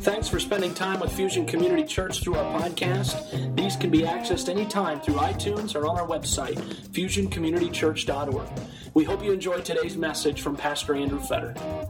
Thanks for spending time with Fusion Community Church through our podcast. These can be accessed anytime through iTunes or on our website, fusioncommunitychurch.org. We hope you enjoyed today's message from Pastor Andrew Fetter.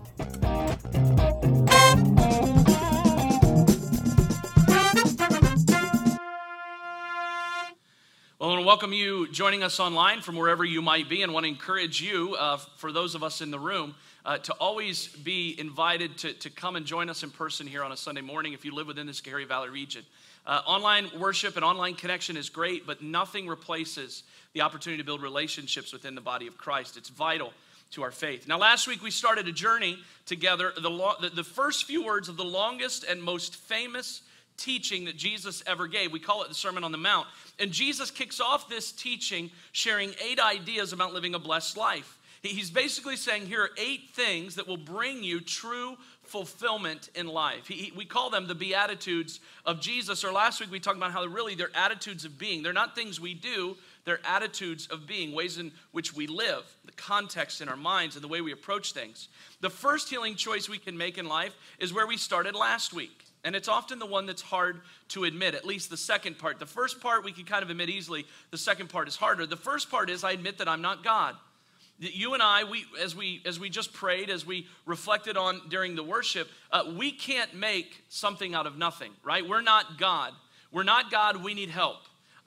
Well, I want to welcome you joining us online from wherever you might be, and want to encourage you, for those of us in the room, to always be invited to come and join us in person here on a Sunday morning if you live within the Schoharie Valley region. Online worship and online connection is great, but nothing replaces the opportunity to build relationships within the body of Christ. It's vital to our faith. Now, last week we started a journey together, the first few words of the longest and most famous teaching that Jesus ever gave. We call it the Sermon on the Mount. And Jesus kicks off this teaching sharing 8 ideas about living a blessed life. He's basically saying here are 8 things that will bring you true fulfillment in life. We call them the Beatitudes of Jesus, or last week we talked about how they're attitudes of being. They're not things we do, they're attitudes of being, ways in which we live, the context in our minds and the way we approach things. The first healing choice we can make in life is where we started last week. And it's often the one that's hard to admit, at least the second part. The first part we can kind of admit easily. The second part is harder. The first part is I admit that I'm not God. You and I, as we just prayed, as we reflected on during the worship, we can't make something out of nothing, right? We're not God. We're not God. We need help.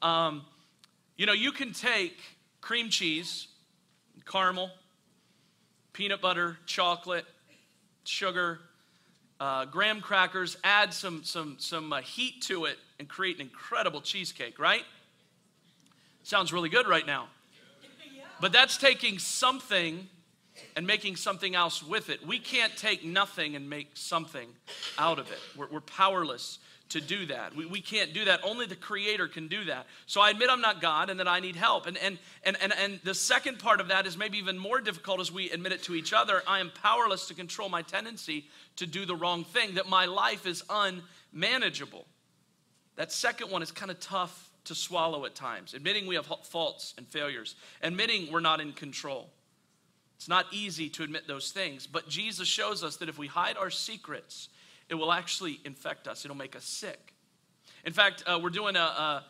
You can take cream cheese, caramel, peanut butter, chocolate, sugar, graham crackers, add some heat to it, and create an incredible cheesecake, right? Sounds really good right now. But that's taking something and making something else with it. We can't take nothing and make something out of it. We're powerless to do that. We can't do that. Only the Creator can do that. So I admit I'm not God and that I need help. And the second part of that is maybe even more difficult as we admit it to each other. I am powerless to control my tendency to do the wrong thing, that my life is unmanageable. That second one is kind of tough to swallow at times. Admitting we have faults and failures. Admitting we're not in control. It's not easy to admit those things, but Jesus shows us that if we hide our secrets, it will actually infect us. It'll make us sick. In fact, we're doing a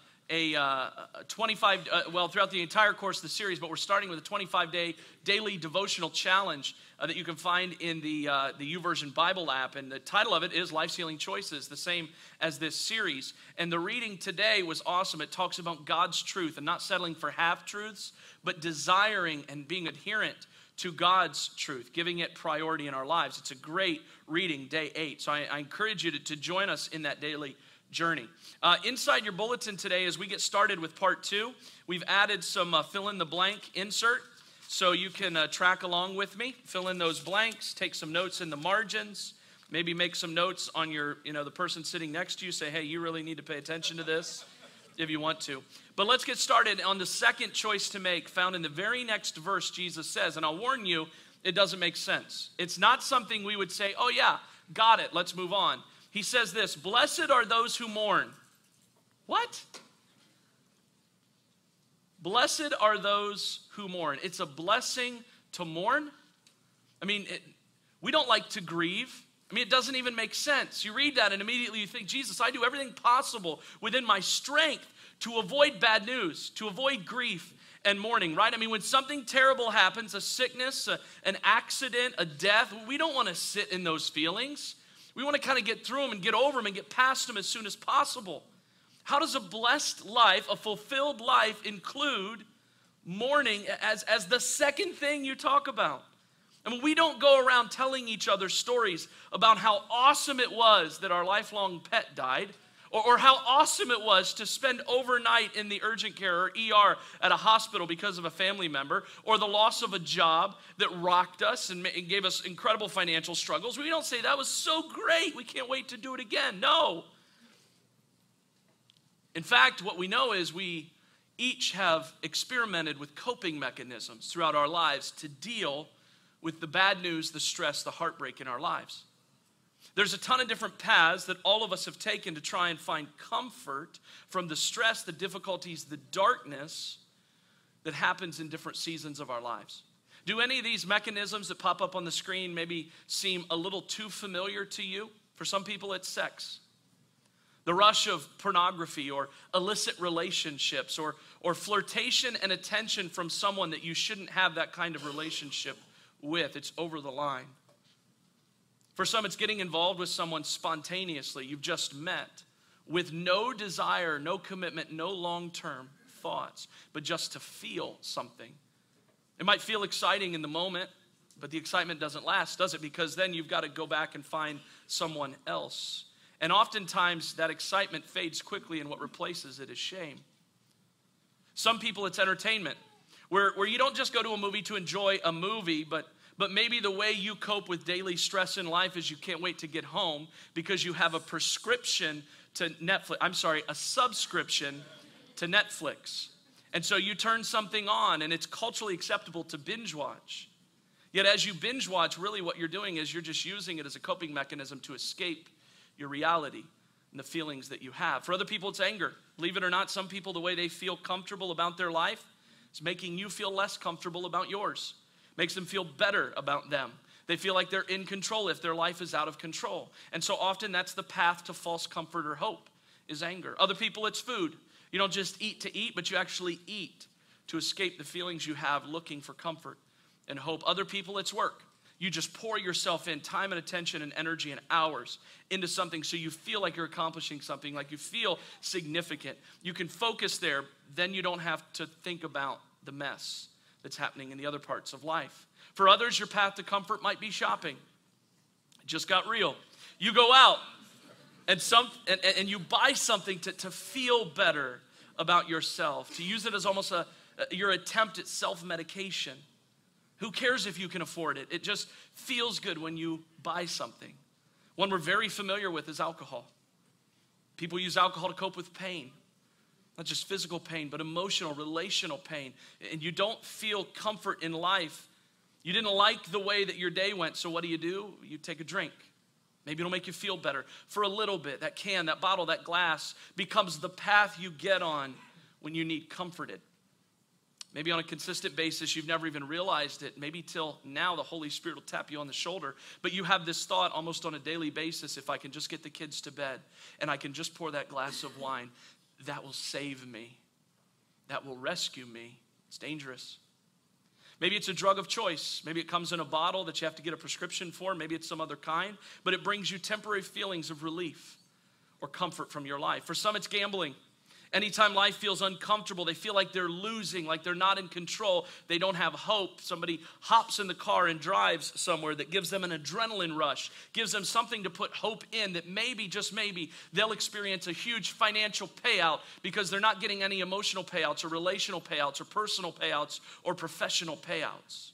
25, throughout the entire course of the series, but we're starting with a 25-day daily devotional challenge that you can find in the YouVersion Bible app. And the title of it is Life's Healing Choices, the same as this series. And the reading today was awesome. It talks about God's truth and not settling for half-truths, but desiring and being adherent to God's truth, giving it priority in our lives. It's a great reading, day 8. So I encourage you to join us in that daily journey. Inside your bulletin today, as we get started with part 2, we've added some fill-in-the-blank insert, so you can track along with me, fill in those blanks, take some notes in the margins, maybe make some notes on your, the person sitting next to you, say, hey, you really need to pay attention to this, if you want to. But let's get started on the second choice to make, found in the very next verse. Jesus says, and I'll warn you, it doesn't make sense. It's not something we would say, oh yeah, got it, let's move on. He says this, blessed are those who mourn. What? Blessed are those who mourn. It's a blessing to mourn. I mean, we don't like to grieve. I mean, it doesn't even make sense. You read that and immediately you think, Jesus, I do everything possible within my strength to avoid bad news, to avoid grief and mourning, right? I mean, when something terrible happens, a sickness, an accident, a death, we don't want to sit in those feelings. We want to kind of get through them and get over them and get past them as soon as possible. How does a blessed life, a fulfilled life, include mourning as the second thing you talk about? I mean, we don't go around telling each other stories about how awesome it was that our lifelong pet died, or how awesome it was to spend overnight in the urgent care or ER at a hospital because of a family member, or the loss of a job that rocked us and gave us incredible financial struggles. We don't say, that was so great, we can't wait to do it again. No. In fact, what we know is we each have experimented with coping mechanisms throughout our lives to deal with the bad news, the stress, the heartbreak in our lives. There's a ton of different paths that all of us have taken to try and find comfort from the stress, the difficulties, the darkness that happens in different seasons of our lives. Do any of these mechanisms that pop up on the screen maybe seem a little too familiar to you? For some people, it's sex. The rush of pornography or illicit relationships or flirtation and attention from someone that you shouldn't have that kind of relationship with. It's over the line. For some, it's getting involved with someone spontaneously you've just met with no desire, no commitment, no long-term thoughts, but just to feel something. It might feel exciting in the moment, but the excitement doesn't last, does it? Because then you've got to go back and find someone else. And oftentimes that excitement fades quickly, and what replaces it is shame. Some people, it's entertainment, where you don't just go to a movie to enjoy a movie, but maybe the way you cope with daily stress in life is you can't wait to get home because you have a subscription to Netflix. And so you turn something on, and it's culturally acceptable to binge watch. Yet as you binge watch, really what you're doing is you're just using it as a coping mechanism to escape your reality and the feelings that you have. For other people, it's anger. Believe it or not, some people, the way they feel comfortable about their life is making you feel less comfortable about yours. Makes them feel better about them. They feel like they're in control if their life is out of control. And so often that's the path to false comfort or hope, is anger. Other people, it's food. You don't just eat to eat, but you actually eat to escape the feelings you have looking for comfort and hope. Other people, it's work. You just pour yourself in time and attention and energy and hours into something so you feel like you're accomplishing something, like you feel significant. You can focus there, then you don't have to think about the mess that's happening in the other parts of life. For others, your path to comfort might be shopping. It just got real. You go out and you buy something to feel better about yourself, to use it as almost your attempt at self-medication. Who cares if you can afford it? It just feels good when you buy something. One we're very familiar with is alcohol. People use alcohol to cope with pain. Not just physical pain, but emotional, relational pain. And you don't feel comfort in life. You didn't like the way that your day went, so what do? You take a drink. Maybe it'll make you feel better for a little bit. That can, that bottle, that glass becomes the path you get on when you need comforted. Maybe on a consistent basis, you've never even realized it. Maybe till now, the Holy Spirit will tap you on the shoulder. But you have this thought almost on a daily basis, if I can just get the kids to bed and I can just pour that glass of wine, that will save me. That will rescue me. It's dangerous. Maybe it's a drug of choice. Maybe it comes in a bottle that you have to get a prescription for. Maybe it's some other kind. But it brings you temporary feelings of relief or comfort from your life. For some, it's gambling. Anytime life feels uncomfortable, they feel like they're losing, like they're not in control, they don't have hope. Somebody hops in the car and drives somewhere that gives them an adrenaline rush, gives them something to put hope in that maybe, just maybe, they'll experience a huge financial payout because they're not getting any emotional payouts or relational payouts or personal payouts or professional payouts.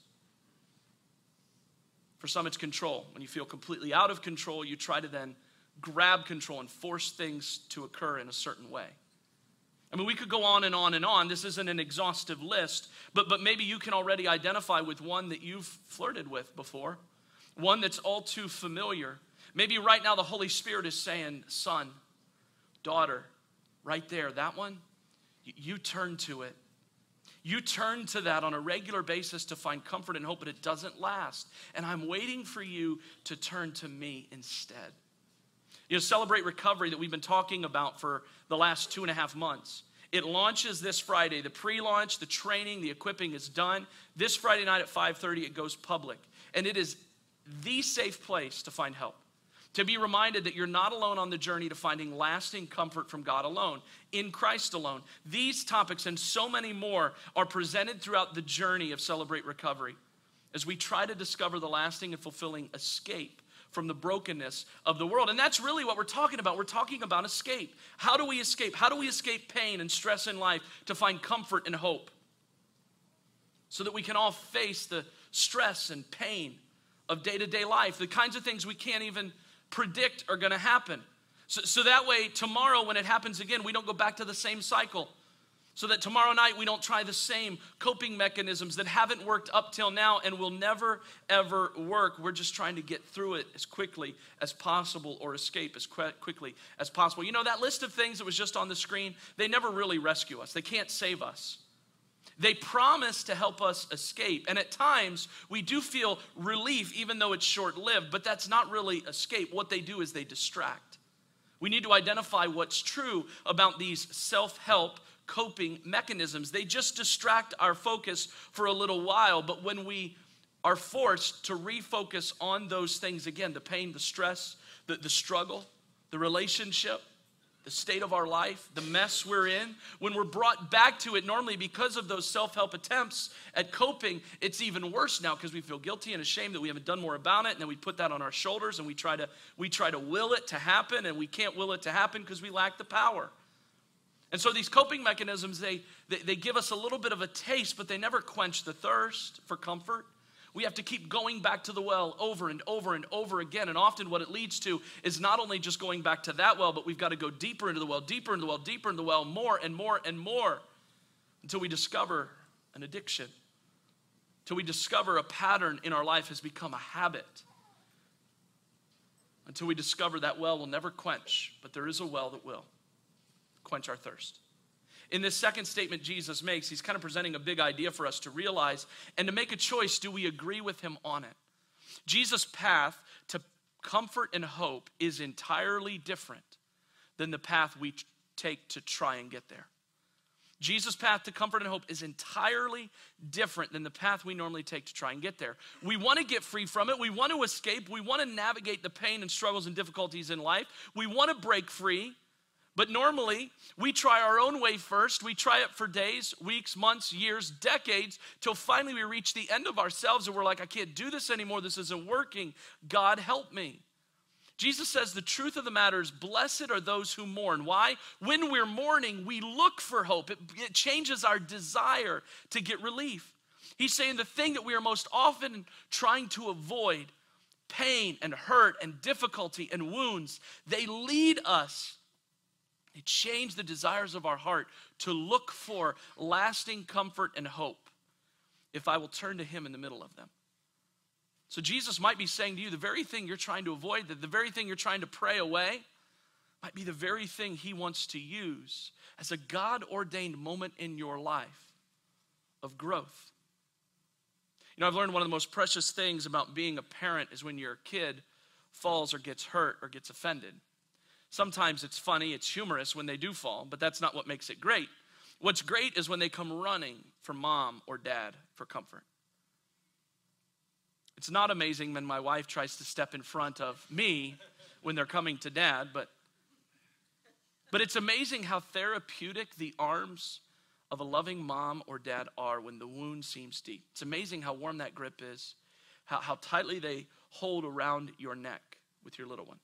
For some, it's control. When you feel completely out of control, you try to then grab control and force things to occur in a certain way. I mean, we could go on and on and on. This isn't an exhaustive list, but maybe you can already identify with one that you've flirted with before, one that's all too familiar. Maybe right now the Holy Spirit is saying, son, daughter, right there, that one, you turn to it. You turn to that on a regular basis to find comfort and hope, but it doesn't last. And I'm waiting for you to turn to me instead. You know, Celebrate Recovery that we've been talking about for the last 2.5 months. It launches this Friday. The pre-launch, the training, the equipping is done. This Friday night at 5:30, it goes public. And it is the safe place to find help. To be reminded that you're not alone on the journey to finding lasting comfort from God alone, in Christ alone. These topics and so many more are presented throughout the journey of Celebrate Recovery as we try to discover the lasting and fulfilling escape from the brokenness of the world. And that's really what we're talking about. We're talking about escape. How do we escape? How do we escape pain and stress in life to find comfort and hope? So that we can all face the stress and pain of day-to-day life, the kinds of things we can't even predict are going to happen. So that way, tomorrow when it happens again, we don't go back to the same cycle. So that tomorrow night we don't try the same coping mechanisms that haven't worked up till now and will never, ever work. We're just trying to get through it as quickly as possible or escape as quickly as possible. You know, that list of things that was just on the screen, they never really rescue us. They can't save us. They promise to help us escape. And at times, we do feel relief, even though it's short-lived, but that's not really escape. What they do is they distract. We need to identify what's true about these self-help coping mechanisms. They just distract our focus for a little while, but when we are forced to refocus on those things again, the pain, the stress, the struggle, the relationship, the state of our life, the mess we're in, when we're brought back to it, normally because of those self-help attempts at coping, it's even worse now because we feel guilty and ashamed that we haven't done more about it, and then we put that on our shoulders and we try to will it to happen, and we can't will it to happen because we lack the power. And so these coping mechanisms, they give us a little bit of a taste, but they never quench the thirst for comfort. We have to keep going back to the well over and over and over again. And often what it leads to is not only just going back to that well, but we've got to go deeper into the well, deeper into the well, deeper into the well, more and more and more, until we discover an addiction, until we discover a pattern in our life has become a habit, until we discover that well will never quench, but there is a well that will quench our thirst. In this second statement Jesus makes, he's kind of presenting a big idea for us to realize and to make a choice. Do we agree with him on it? Jesus' path to comfort and hope is entirely different than the path we take to try and get there. Jesus' path to comfort and hope is entirely different than the path we normally take to try and get there. We want to get free from it. We want to escape. We want to navigate the pain and struggles and difficulties in life. We want to break free. But normally, we try our own way first. We try it for days, weeks, months, years, decades, till finally we reach the end of ourselves and we're like, I can't do this anymore. This isn't working. God, help me. Jesus says the truth of the matter is, blessed are those who mourn. Why? When we're mourning, we look for hope. It changes our desire to get relief. He's saying the thing that we are most often trying to avoid, pain and hurt and difficulty and wounds, they lead us. They change the desires of our heart to look for lasting comfort and hope if I will turn to him in the middle of them. So Jesus might be saying to you, the very thing you're trying to avoid, the very thing you're trying to pray away, might be the very thing he wants to use as a God-ordained moment in your life of growth. You know, I've learned one of the most precious things about being a parent is when your kid falls or gets hurt or gets offended. Sometimes it's funny, it's humorous when they do fall, but that's not what makes it great. What's great is when they come running for mom or dad for comfort. It's not amazing when my wife tries to step in front of me when they're coming to dad, but it's amazing how therapeutic the arms of a loving mom or dad are when the wound seems deep. It's amazing how warm that grip is, how tightly they hold around your neck with your little one.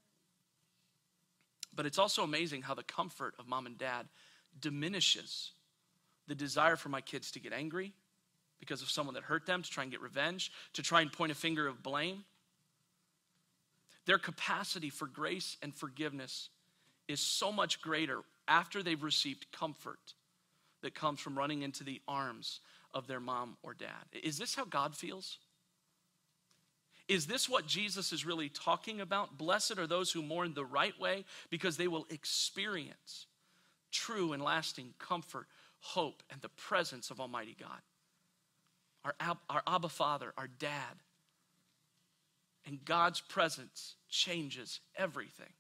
But it's also amazing how the comfort of mom and dad diminishes the desire for my kids to get angry because of someone that hurt them, to try and get revenge, to try and point a finger of blame. Their capacity for grace and forgiveness is so much greater after they've received comfort that comes from running into the arms of their mom or dad. Is this how God feels? Is this what Jesus is really talking about? Blessed are those who mourn the right way, because they will experience true and lasting comfort, hope, and the presence of Almighty God. Our Abba Father, our dad. And God's presence changes everything.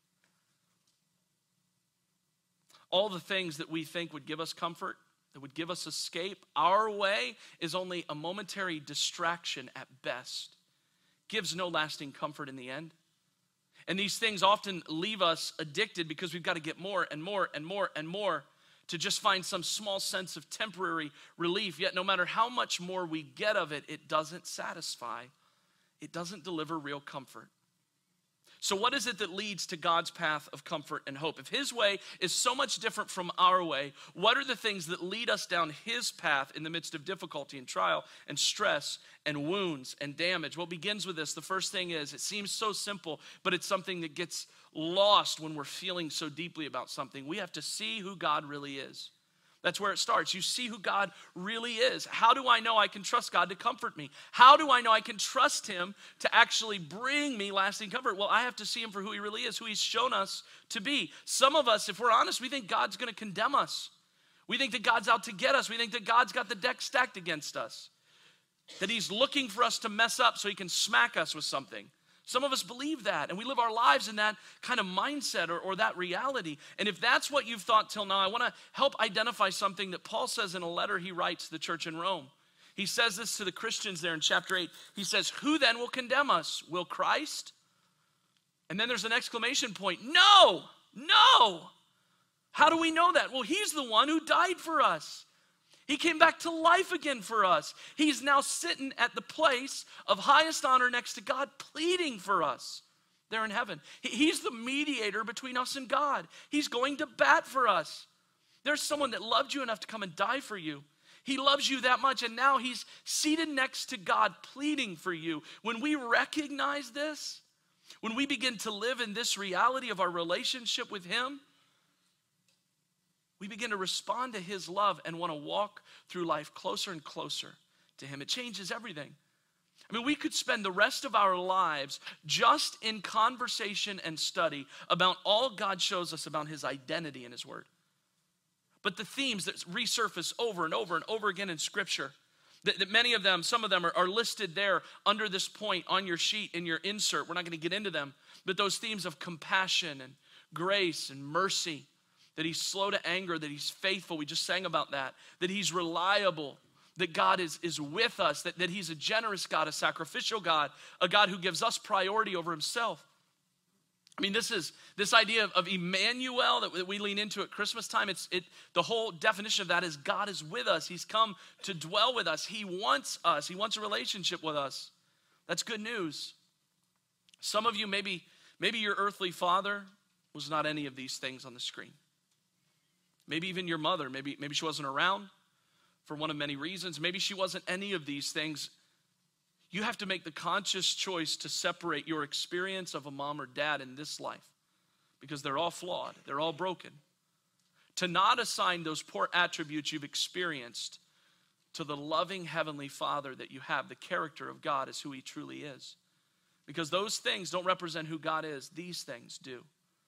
All the things that we think would give us comfort, that would give us escape, our way is only a momentary distraction at best. Gives no lasting comfort in the end. And these things often leave us addicted because we've got to get more and more and more and more to just find some small sense of temporary relief. Yet no matter how much more we get of it, it doesn't satisfy. It doesn't deliver real comfort. So what is it that leads to God's path of comfort and hope? If his way is so much different from our way, what are the things that lead us down his path in the midst of difficulty and trial and stress and wounds and damage? Well, it begins with this. The first thing is, it seems so simple, but it's something that gets lost when we're feeling so deeply about something. We have to see who God really is. That's where it starts. You see who God really is. How do I know I can trust God to comfort me? How do I know I can trust him to actually bring me lasting comfort? Well, I have to see him for who he really is, who he's shown us to be. Some of us, if we're honest, we think God's going to condemn us. We think that God's out to get us. We think that God's got the deck stacked against us, that he's looking for us to mess up so he can smack us with something. Some of us believe that, and we live our lives in that kind of mindset or that reality. And if that's what you've thought till now, I want to help identify something that Paul says in a letter he writes to the church in Rome. He says this to the Christians there in chapter 8. He says, who then will condemn us? Will Christ? And then there's an exclamation point. No, no. How do we know that? Well, he's the one who died for us. He came back to life again for us. He's now sitting at the place of highest honor next to God, pleading for us there in heaven. He's the mediator between us and God. He's going to bat for us. There's someone that loved you enough to come and die for you. He loves you that much, and now he's seated next to God, pleading for you. When we recognize this, when we begin to live in this reality of our relationship with him, we begin to respond to his love and want to walk through life closer and closer to him. It changes everything. I mean, we could spend the rest of our lives just in conversation and study about all God shows us about his identity in his word. But the themes that resurface over and over and over again in Scripture, that many of them, some of them are listed there under this point on your sheet in your insert. We're not going to get into them. But those themes of compassion and grace and mercy, that he's slow to anger, that he's faithful. We just sang about that. That he's reliable, that God is with us, that he's a generous God, a sacrificial God, a God who gives us priority over himself. I mean, this idea of Emmanuel that we lean into at Christmas time. The whole definition of that is God is with us. He's come to dwell with us. He wants us. He wants a relationship with us. That's good news. Some of you, maybe your earthly father was not any of these things on the screen. Maybe even your mother, maybe she wasn't around for one of many reasons. Maybe she wasn't any of these things. You have to make the conscious choice to separate your experience of a mom or dad in this life, because they're all flawed, they're all broken. To not assign those poor attributes you've experienced to the loving heavenly Father that you have. The character of God is who he truly is. Because those things don't represent who God is, these things do.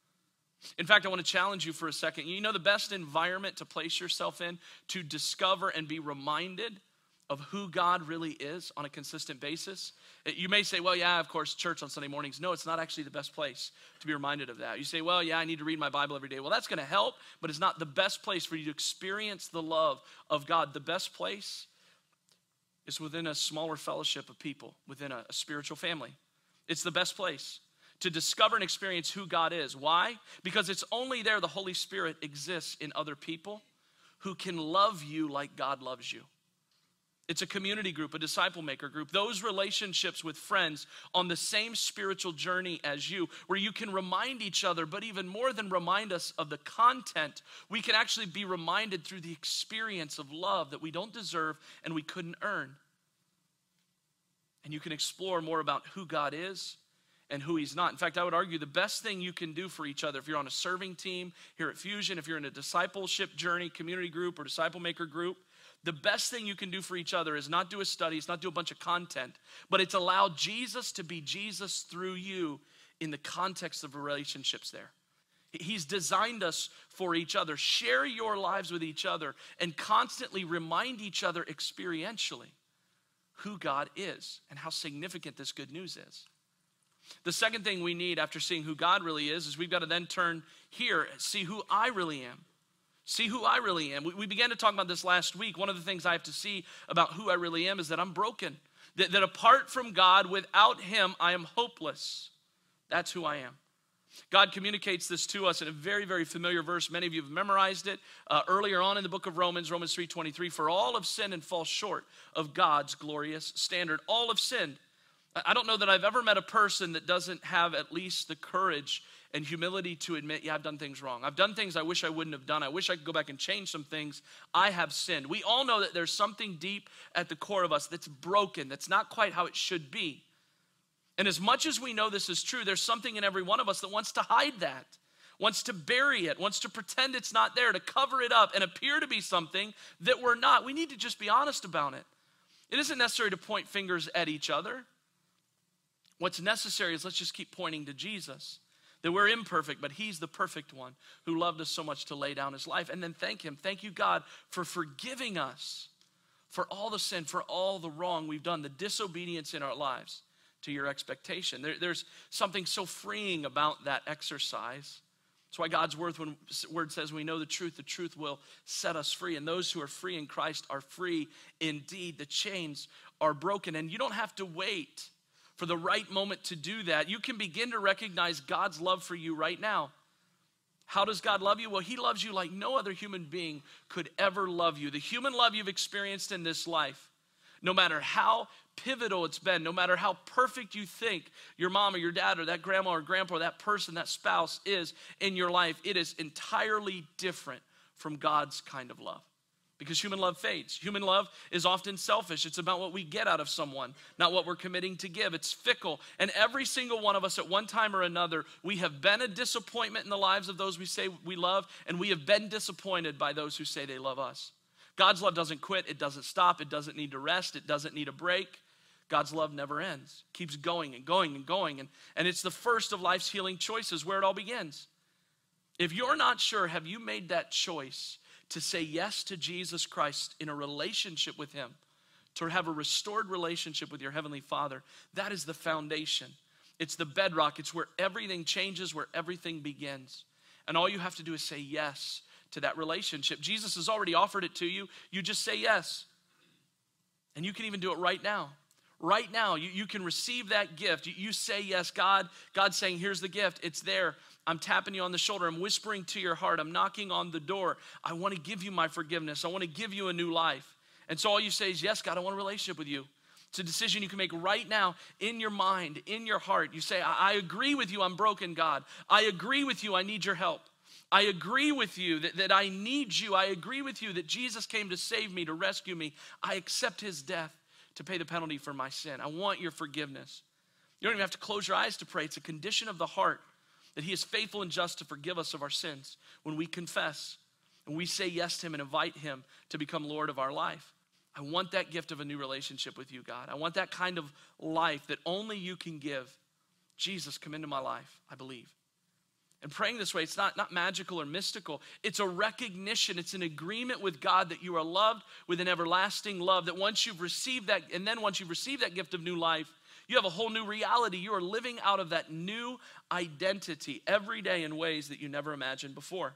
In fact, I want to challenge you for a second. You know the best environment to place yourself in to discover and be reminded of who God really is on a consistent basis? You may say, well, yeah, of course, church on Sunday mornings. No, it's not actually the best place to be reminded of that. You say, well, yeah, I need to read my Bible every day. Well, that's going to help, but it's not the best place for you to experience the love of God. The best place is within a smaller fellowship of people, within a spiritual family. It's the best place to discover and experience who God is. Why? Because it's only there the Holy Spirit exists in other people who can love you like God loves you. It's a community group, a disciple maker group. Those relationships with friends on the same spiritual journey as you, where you can remind each other, but even more than remind us of the content, we can actually be reminded through the experience of love that we don't deserve and we couldn't earn. And you can explore more about who God is and who he's not. In fact, I would argue the best thing you can do for each other, if you're on a serving team here at Fusion, if you're in a discipleship journey, community group, or disciple maker group, the best thing you can do for each other is not do a study, it's not do a bunch of content, but it's allow Jesus to be Jesus through you in the context of relationships there. He's designed us for each other. Share your lives with each other and constantly remind each other experientially who God is and how significant this good news is. The second thing we need after seeing who God really is we've got to then turn here and see who I really am. See who I really am. We began to talk about this last week. One of the things I have to see about who I really am is that I'm broken. That apart from God, without him, I am hopeless. That's who I am. God communicates this to us in a very, very familiar verse. Many of you have memorized it earlier on in the book of Romans, Romans 3:23. For all have sinned and fall short of God's glorious standard. All have sinned. I don't know that I've ever met a person that doesn't have at least the courage and humility to admit, yeah, I've done things wrong. I've done things I wish I wouldn't have done. I wish I could go back and change some things. I have sinned. We all know that there's something deep at the core of us that's broken, that's not quite how it should be. And as much as we know this is true, there's something in every one of us that wants to hide that, wants to bury it, wants to pretend it's not there, to cover it up and appear to be something that we're not. We need to just be honest about it. It isn't necessary to point fingers at each other. What's necessary is let's just keep pointing to Jesus. that we're imperfect, but he's the perfect one who loved us so much to lay down his life. And then thank him. Thank you, God, for forgiving us for all the sin, for all the wrong we've done, the disobedience in our lives to your expectation. There's something so freeing about that exercise. That's why God's word says we know the truth will set us free. And those who are free in Christ are free indeed. The chains are broken. And you don't have to wait for the right moment to do that. You can begin to recognize God's love for you right now. How does God love you? Well, he loves you like no other human being could ever love you. The human love you've experienced in this life, no matter how pivotal it's been, no matter how perfect you think your mom or your dad or that grandma or grandpa or that person, that spouse is in your life, it is entirely different from God's kind of love. Because human love fades. Human love is often selfish. It's about what we get out of someone, not what we're committing to give. It's fickle. And every single one of us at one time or another, we have been a disappointment in the lives of those we say we love, and we have been disappointed by those who say they love us. God's love doesn't quit. It doesn't stop. It doesn't need to rest. It doesn't need a break. God's love never ends. It keeps going and going and going. And it's the first of life's healing choices where it all begins. If you're not sure, have you made that choice to say yes to Jesus Christ in a relationship with him, to have a restored relationship with your Heavenly Father? That is the foundation. It's the bedrock. It's where everything changes, where everything begins. And all you have to do is say yes to that relationship. Jesus has already offered it to you. You just say yes. And you can even do it right now. Right now, you can receive that gift. You say yes, God. God's saying, here's the gift. It's there. I'm tapping you on the shoulder. I'm whispering to your heart. I'm knocking on the door. I want to give you my forgiveness. I want to give you a new life. And so all you say is, yes, God, I want a relationship with you. It's a decision you can make right now in your mind, in your heart. You say, I agree with you. I'm broken, God. I agree with you. I need your help. I agree with you that I need you. I agree with you that Jesus came to save me, to rescue me. I accept his death to pay the penalty for my sin. I want your forgiveness. You don't even have to close your eyes to pray. It's a condition of the heart that he is faithful and just to forgive us of our sins when we confess and we say yes to him and invite him to become Lord of our life. I want that gift of a new relationship with you, God. I want that kind of life that only you can give. Jesus, come into my life, I believe. And praying this way, it's not magical or mystical. It's a recognition, it's an agreement with God that you are loved with an everlasting love, that once you've received that, and then once you've received that gift of new life, you have a whole new reality. You are living out of that new identity every day in ways that you never imagined before.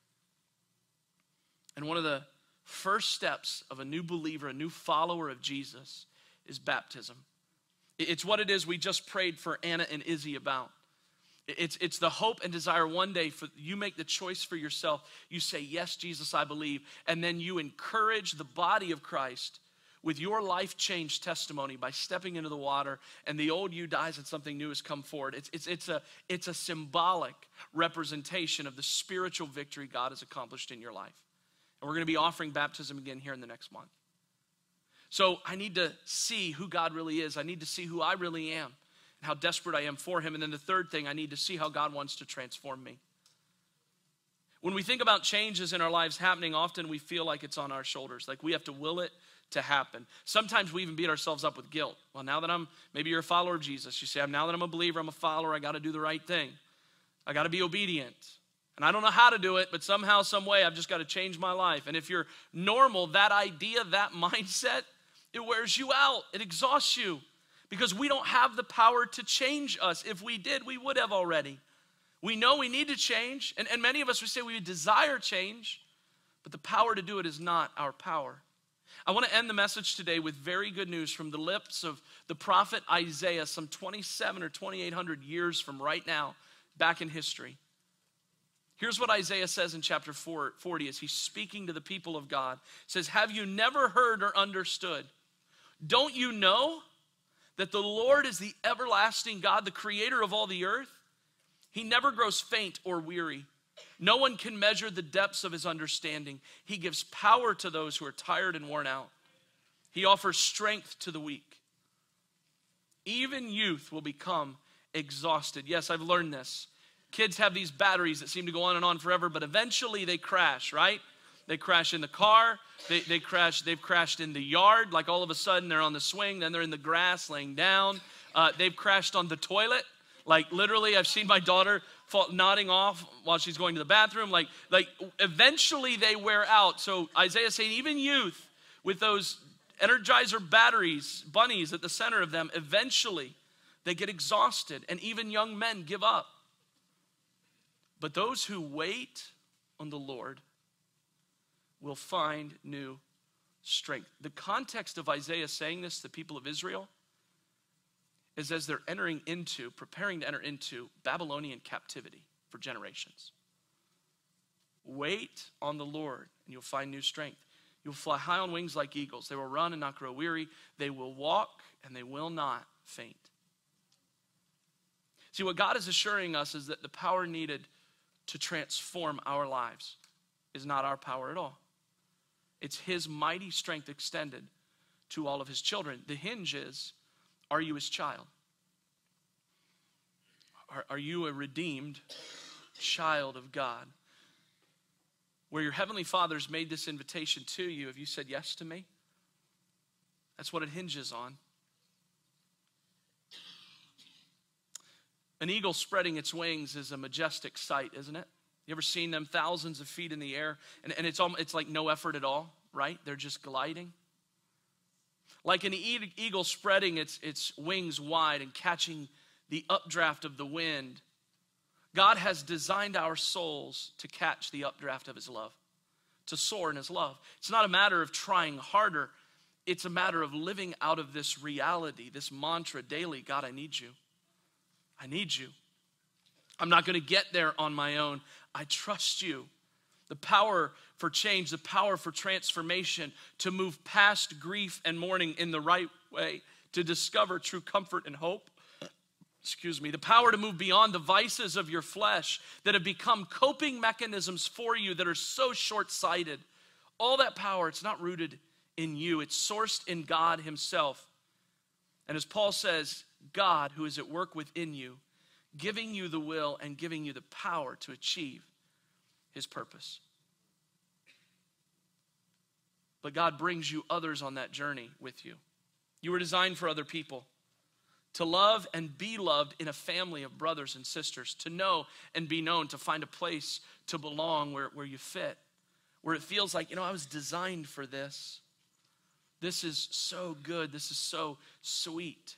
And one of the first steps of a new believer, a new follower of Jesus, is baptism. It's what it is we just prayed for Anna and Izzy about. It's the hope and desire one day for you make the choice for yourself. You say, yes, Jesus, I believe. And then you encourage the body of Christ with your life change testimony by stepping into the water, and the old you dies and something new has come forward. It's a symbolic representation of the spiritual victory God has accomplished in your life. And we're going to be offering baptism again here in the next month. So I need to see who God really is. I need to see who I really am and how desperate I am for him. And then the third thing, I need to see how God wants to transform me. When we think about changes in our lives happening, often we feel like it's on our shoulders, like we have to will it to happen. Sometimes we even beat ourselves up with guilt. Well, now that maybe you're a follower of Jesus, you say, now that I'm a believer, I'm a follower, I got to do the right thing. I got to be obedient. And I don't know how to do it, but somehow, some way, I've just got to change my life. And if you're normal, that idea, that mindset, it wears you out. It exhausts you because we don't have the power to change us. If we did, we would have already. We know we need to change. And many of us would say we desire change, but the power to do it is not our power. I want to end the message today with very good news from the lips of the prophet Isaiah, some 27 or 2,800 years from right now, back in history. Here's what Isaiah says in chapter 40 as he's speaking to the people of God. It says, have you never heard or understood? Don't you know that the Lord is the everlasting God, the creator of all the earth? He never grows faint or weary. No one can measure the depths of his understanding. He gives power to those who are tired and worn out. He offers strength to the weak. Even youth will become exhausted. Yes, I've learned this. Kids have these batteries that seem to go on and on forever, but eventually they crash, right? They crash in the car, they've crashed in the yard, like all of a sudden they're on the swing, then they're in the grass laying down. They've crashed on the toilet, Like literally, I've seen my daughter nodding off while she's going to the bathroom. Like eventually they wear out. So Isaiah's saying even youth with those Energizer batteries, bunnies at the center of them, eventually they get exhausted, and even young men give up. But those who wait on the Lord will find new strength. The context of Isaiah saying this to the people of Israel is as they're preparing to enter into Babylonian captivity for generations. Wait on the Lord and you'll find new strength. You'll fly high on wings like eagles. They will run and not grow weary. They will walk and they will not faint. See, what God is assuring us is that the power needed to transform our lives is not our power at all. It's his mighty strength extended to all of his children. The hinge is, are you his child? Are you a redeemed child of God? Where your heavenly Father's made this invitation to you, have you said yes to me? That's what it hinges on. An eagle spreading its wings is a majestic sight, isn't it? You ever seen them thousands of feet in the air? And it's like no effort at all, right? They're just gliding. Like an eagle spreading its wings wide and catching the updraft of the wind. God has designed our souls to catch the updraft of his love, to soar in his love. It's not a matter of trying harder. It's a matter of living out of this reality, this mantra daily. God, I need you. I need you. I'm not going to get there on my own. I trust you. The power for change, the power for transformation, to move past grief and mourning in the right way, to discover true comfort and hope. The power to move beyond the vices of your flesh that have become coping mechanisms for you that are so short-sighted. All that power, it's not rooted in you. It's sourced in God himself. And as Paul says, God who is at work within you, giving you the will and giving you the power to achieve his purpose. But God brings you others on that journey with you. You were designed for other people. To love and be loved in a family of brothers and sisters. To know and be known. To find a place to belong where you fit. Where it feels like, I was designed for this. This is so good. This is so sweet.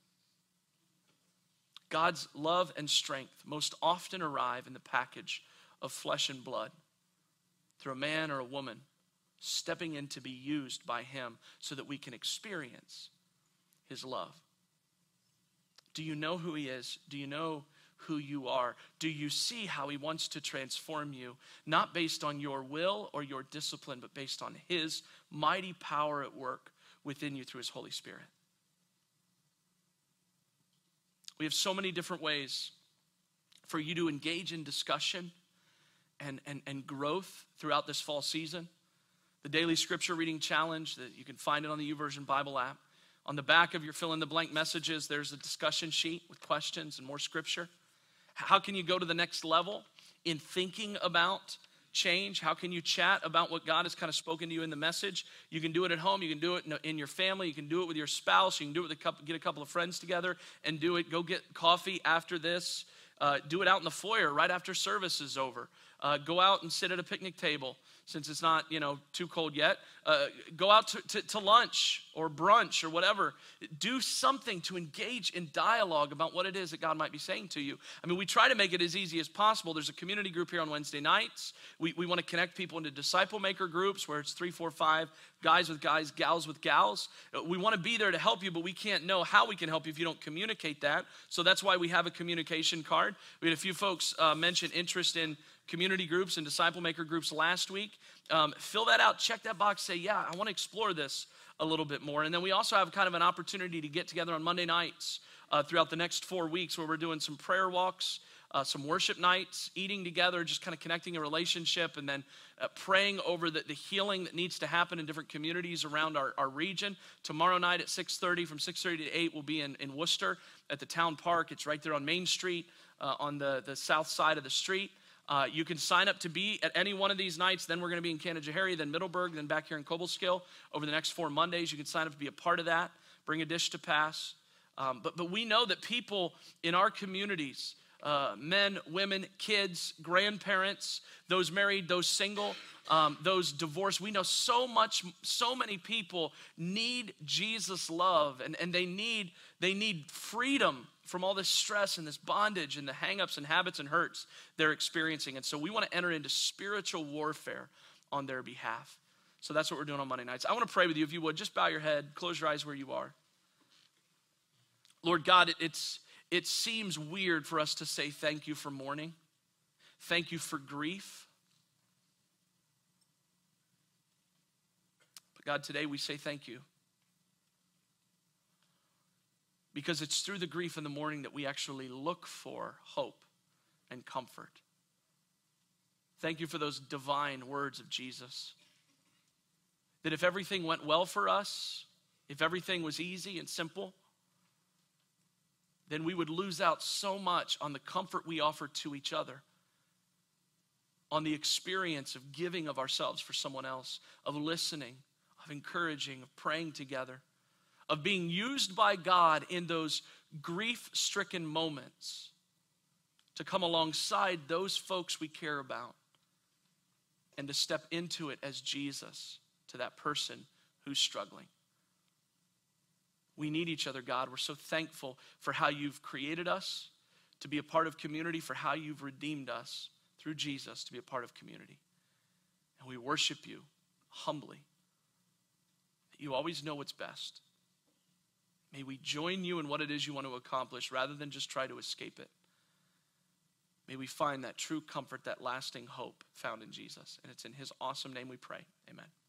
God's love and strength most often arrive in the package of flesh and blood. Through a man or a woman stepping in to be used by him so that we can experience his love. Do you know who he is? Do you know who you are? Do you see how he wants to transform you? Not based on your will or your discipline, but based on his mighty power at work within you through his Holy Spirit. We have so many different ways for you to engage in discussion and growth throughout this fall season. The daily scripture reading challenge, that you can find it on the YouVersion Bible app. On the back of your fill-in-the-blank messages, there's a discussion sheet with questions and more scripture. How can you go to the next level in thinking about change? How can you chat about what God has kind of spoken to you in the message? You can do it at home. You can do it in your family. You can do it with your spouse. You can do it with get a couple of friends together and do it. Go get coffee after this. Do it out in the foyer right after service is over. Go out and sit at a picnic table since it's not, too cold yet. Go out to lunch or brunch or whatever. Do something to engage in dialogue about what it is that God might be saying to you. I mean, we try to make it as easy as possible. There's a community group here on Wednesday nights. We want to connect people into disciple maker groups where it's 3, 4, 5 guys with guys, gals with gals. We want to be there to help you, but we can't know how we can help you if you don't communicate that. So that's why we have a communication card. We had a few folks mention interest in community groups and disciple maker groups last week. Fill that out, check that box, say, yeah, I want to explore this a little bit more. And then we also have kind of an opportunity to get together on Monday nights throughout the next 4 weeks where we're doing some prayer walks, some worship nights, eating together, just kind of connecting a relationship, and then praying over the healing that needs to happen in different communities around our region. Tomorrow night at 6:30, from 6:30 to 8, we'll be in Worcester at the town park. It's right there on Main Street on the south side of the street. You can sign up to be at any one of these nights. Then we're going to be in Canajoharie, then Middleburg, then back here in Cobleskill over the next 4 Mondays. You can sign up to be a part of that. Bring a dish to pass. But we know that people in our communities, men, women, kids, grandparents, those married, those single, those divorced, we know so many people need Jesus' love, and they need freedom from all this stress and this bondage and the hangups and habits and hurts they're experiencing. And so we want to enter into spiritual warfare on their behalf. So that's what we're doing on Monday nights. I want to pray with you. If you would, just bow your head, close your eyes where you are. Lord God, it seems weird for us to say thank you for mourning. Thank you for grief. But God, today we say thank you. Because it's through the grief and the mourning that we actually look for hope and comfort. Thank you for those divine words of Jesus. That if everything went well for us, if everything was easy and simple, then we would lose out so much on the comfort we offer to each other, on the experience of giving of ourselves for someone else, of listening, of encouraging, of praying together, of being used by God in those grief-stricken moments to come alongside those folks we care about and to step into it as Jesus to that person who's struggling. We need each other, God. We're so thankful for how you've created us to be a part of community, for how you've redeemed us through Jesus to be a part of community. And we worship you humbly, that you always know what's best. May we join you in what it is you want to accomplish rather than just try to escape it. May we find that true comfort, that lasting hope found in Jesus. And it's in his awesome name we pray. Amen.